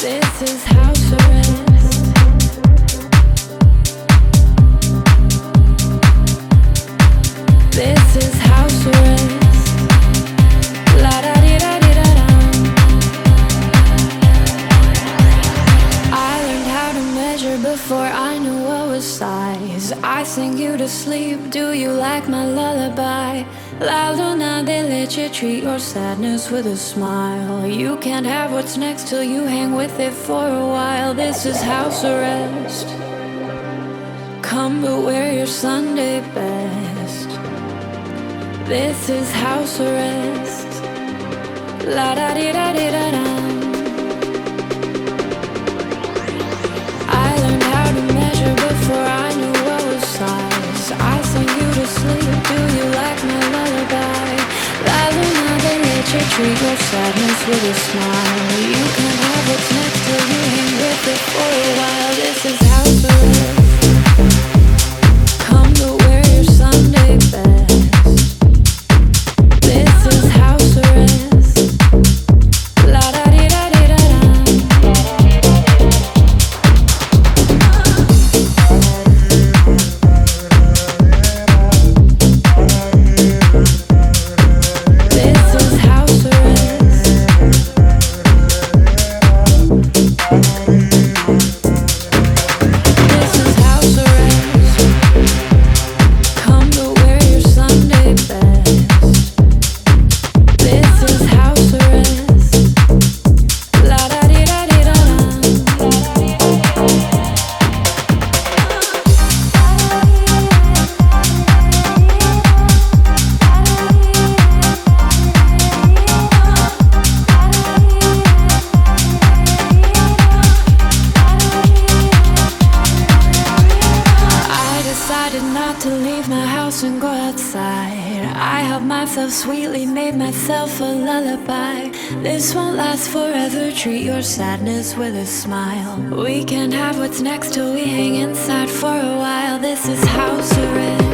This is house arrest. This is house arrest. La da di da di da da. I learned how to measure before I knew what was size. I sing you to sleep. Do you like my lullaby? La Luna, they let you treat your sadness with a smile. You can't have what's next till you hang with it for a while. This is house arrest. Come but wear your Sunday best. This is house arrest. La da di da di da da. I learned how to measure before I knew what was size. I sing you to sleep. Do you like my lullaby? La Luna, they let you treat your sadness with a smile. You can have what's next till you hang with it for a while. This is house arrest. Come to wear your Sunday best. This is house arrest. La da di da di da da. This is house arrest. This is house arrest. Come to wear your Sunday best. This is house arrest. La da di da di da da. I decided not to leave my house and go outside. I helped myself sweetly, made myself a lullaby. This won't last forever, treat your sadness with a smile. We can't have what's next till we hang inside for a while. This is house arrest.